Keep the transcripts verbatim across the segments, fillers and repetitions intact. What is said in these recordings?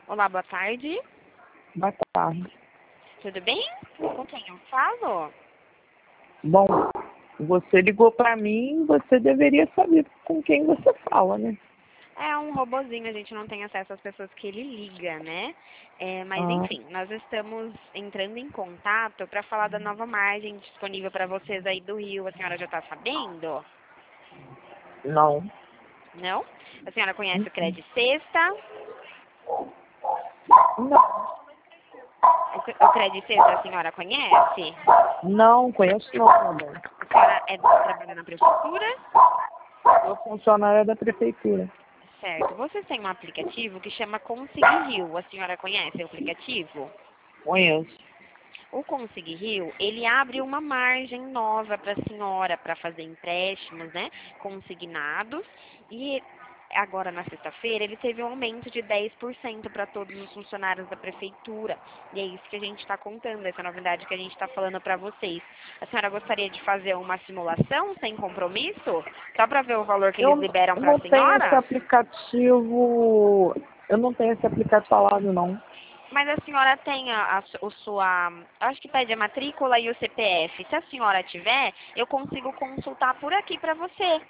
Olá, boa tarde. Boa tarde. Tudo bem? Com quem eu falo? Bom, você ligou para mim, você deveria saber com quem você fala, né? É um robozinho, a gente não tem acesso às pessoas que ele liga, né? É, mas Ah, enfim, nós estamos entrando em contato para falar da nova margem disponível para vocês aí do Rio. A senhora já está sabendo? não. Não? A senhora conhece o Cred Sexta? Não, O Cre- o Cred Sexta a senhora conhece? não conheço não, meu bem. A senhora é, trabalha na prefeitura? Sou funcionária da prefeitura. Certo. Vocês têm um aplicativo que chama Conseguir Rio. A senhora conhece o aplicativo? Conheço. O Conseguir Rio, ele abre uma margem nova para a senhora para fazer empréstimos, né, consignados. E agora, na sexta-feira, ele teve um aumento de dez por cento para todos os funcionários da prefeitura. E é isso que a gente está contando, essa novidade que a gente está falando para vocês. A senhora gostaria de fazer uma simulação sem compromisso? Só para ver o valor que eles Eu liberam para não a tenho esse senhora? aplicativo, eu não tenho esse aplicativo falado, não. Mas a senhora tem a, a, su- o sua, acho que pede a matrícula e o C P F. Se a senhora tiver, eu consigo consultar por aqui para você.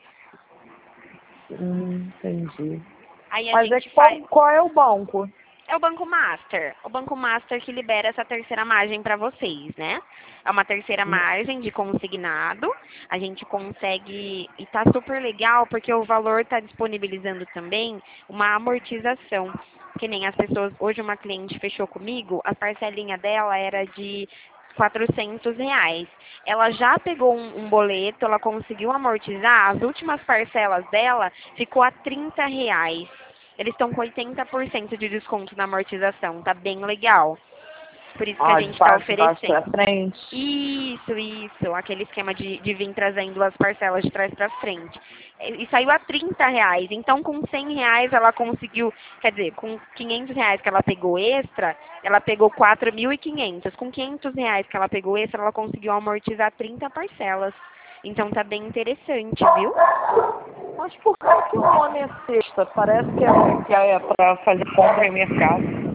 Hum, entendi. Aí a Mas é gente qual, faz. qual é o banco? É o Banco Master. O Banco Master que libera essa terceira margem para vocês, né? É uma terceira margem de consignado. A gente consegue. E tá super legal porque o valor está disponibilizando também uma amortização. Que nem as pessoas. Hoje uma cliente fechou comigo, a parcelinha dela era de quatrocentos reais. Ela já pegou um, um boleto, ela conseguiu amortizar, as últimas parcelas dela ficou a trinta reais. Eles estão com oitenta por cento de desconto na amortização, tá bem legal. Por isso que a Ah, de gente está baixo, de baixo oferecendo. para frente. Isso, isso. Aquele esquema de, de vir trazendo as parcelas de trás para frente. E, e saiu a trinta reais. Então, com cem reais ela conseguiu, quer dizer, com quinhentos reais que ela pegou extra, ela pegou quatro mil e quinhentos. Com quinhentos reais que ela pegou extra, ela conseguiu amortizar trinta parcelas. Então, tá bem interessante, viu? Mas por que que o nome é sexta? Parece que é, que é para fazer compra em mercado.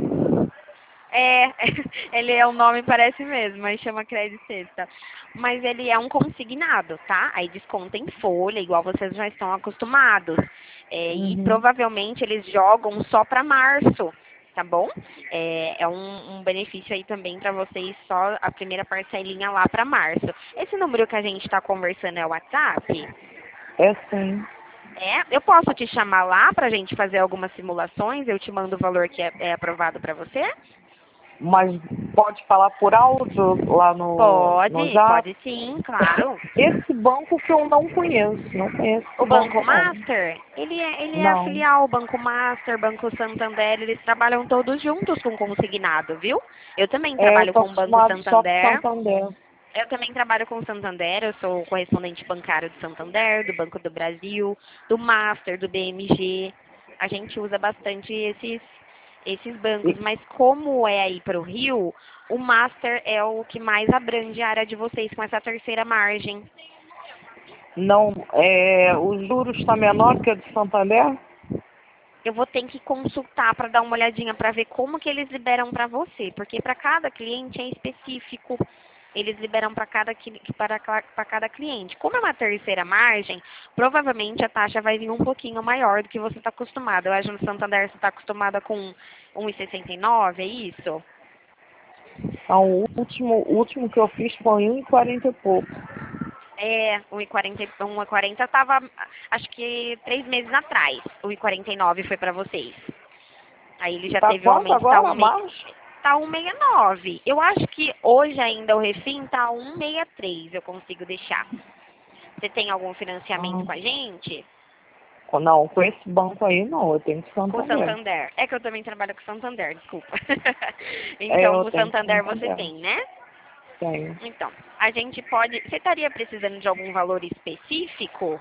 É, ele é um nome, parece mesmo, mas chama Crédito Sexta. Mas ele é um consignado, tá? Aí desconta em folha, igual vocês já estão acostumados. É, e Uhum. provavelmente eles jogam só para março, tá bom? É, é um, um benefício aí também para vocês, só a primeira parcelinha lá para março. Esse número que a gente está conversando é o WhatsApp? É sim. É, eu posso te chamar lá para a gente fazer algumas simulações, eu te mando o valor que é, é aprovado para você? Mas pode falar por áudio lá no, no Pode, Zap? pode sim, claro. Esse banco que eu não conheço, não conheço O esse Banco banco não. Master, ele é, ele é a Não. filial, Banco Master, Banco Santander, eles trabalham todos juntos com consignado, viu? Eu também É, eu trabalho tô com o Banco acostumado só com Santander. Santander. Eu também trabalho com o Santander, eu sou correspondente bancário do Santander, do Banco do Brasil, do Master, do B M G. A gente usa bastante esses, esses bancos, E mas como é aí para o Rio, o Master é o que mais abrange a área de vocês com essa terceira margem. não, é, os juros está menor que a de Santander? Eu vou ter que consultar para dar uma olhadinha para ver como que eles liberam para você, porque para cada cliente é específico. Eles liberam para cada, cli- para, cla- para cada cliente. Como é uma terceira margem, provavelmente a taxa vai vir um pouquinho maior do que você está acostumado. Eu acho que no Santander você está acostumada com um e sessenta e nove, é isso? Então, o último, o último que eu fiz foi um e quarenta e pouco. É, um e quarenta, um e quarenta estava, acho que três meses atrás. um e quarenta e nove foi para vocês. Aí ele já Tá teve o quanto aumento, tá agora um a mei- margem? tá um sessenta e nove. Eu acho que hoje ainda o refim tá um sessenta e três, eu consigo deixar. Você tem algum financiamento com a gente? Ah, não, com esse banco aí não, eu tenho que Com o Santander. Santander. É que eu também trabalho com o Santander, desculpa. É, Então, eu com o tenho que Santander você Santander. tem, né? Tenho. Então, a gente pode... Você estaria precisando de algum valor específico?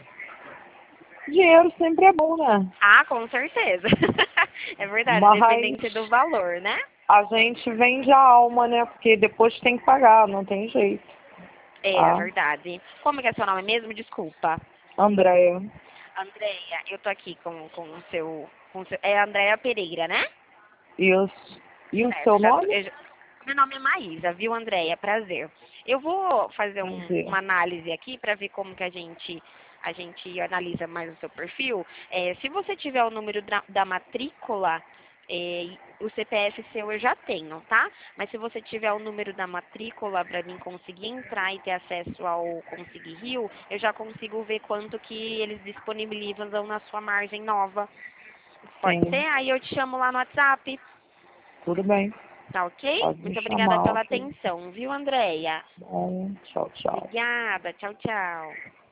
Dinheiro sempre é bom, né? Ah, com certeza. É verdade, Mas dependente do valor, né? a gente vende a alma, né? Porque depois tem que pagar, não tem jeito. É, é Tá? verdade. Como que é seu nome mesmo? Desculpa. Andréia. Andréia, eu tô aqui com, com o seu, com o seu... É Andréia Pereira, né? E, os, e o Certo, seu já tô- nome? eu já- meu nome é Maísa, viu, Andréia? Prazer. Eu vou fazer um- Prazer. uma análise aqui para ver como que a gente a gente analisa mais o seu perfil. É, se você tiver o número da, da matrícula, é, o C P F seu eu já tenho, tá? Mas se você tiver o número da matrícula para mim conseguir entrar e ter acesso ao Consegui Rio, eu já consigo ver quanto que eles disponibilizam na sua margem nova. Pode Sim, ser? Aí eu te chamo lá no WhatsApp. tudo bem. Tá ok? Pode me Muito obrigada chamar, pela ok? atenção, viu, Andréia? Bom, tchau, tchau. Obrigada. Tchau, tchau.